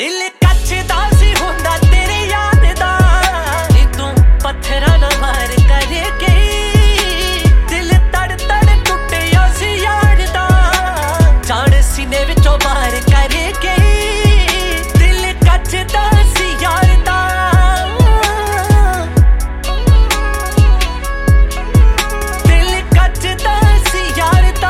दिल कच्चदा सी हुंदा तेरे यार दा नी तू पत्थरां नाल वार कर गई दिल तड़ तड़ टुटिया सी यार दा जान सीने विचों बाहर कर गई दिल कच्चदा सी यार दा दिल कच्चदा सी यार दा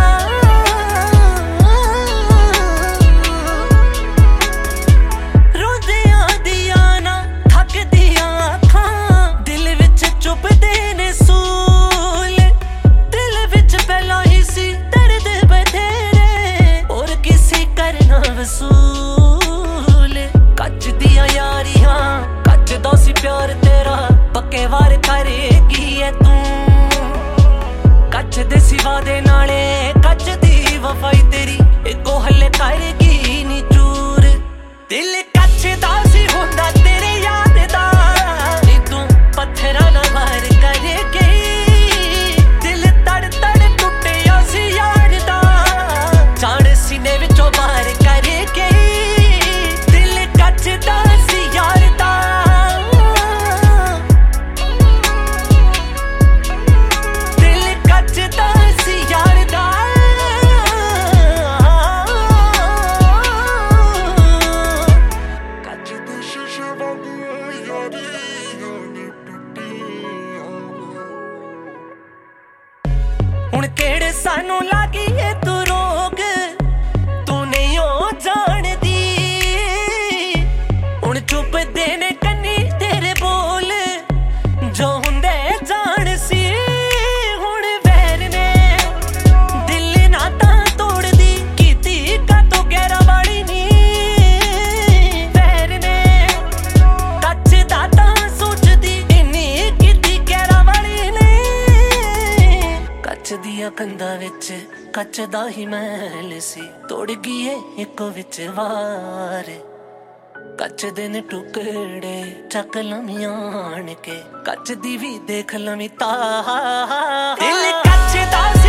कच दिया यारियां कचदा सी प्यार तेरा पक्के वार करेगी है तू कच दे सिवा दे नाले कच दी वफाई तेरी इको हल्ले करेगी नी चूर दिल कचदा सी हुंदा तेरे यार दा नी तू पत्थरां नाल वार करेगी दिल तड़ तड़ टुटिया सी यार दा जान सीने विचों बाहर करेगी दिल कचदा सी यार दा दिल कचदा सी यार दा कच दे शीशे वांगू यारियां नी टुटियां हुण किहड़े सानू लागी ए तू रोग तू नहीं हो जाणदी हुण चुप देने कन्नी तेरे बोल जो हुंदे जान सी हुण वैर ने दिल ना तां तोड़दी कीती कातों गैरा वाली नी वैर ने कचदा तां सोचदी इन्नी कीती गैरा वाली ने कच दिया कंधा विच कचदा ही मैल सी तोड़ गई इको विच वार कच दे ने टुकड़े चक लमी आण के कच दी भी देख लमी तार दिल कचदा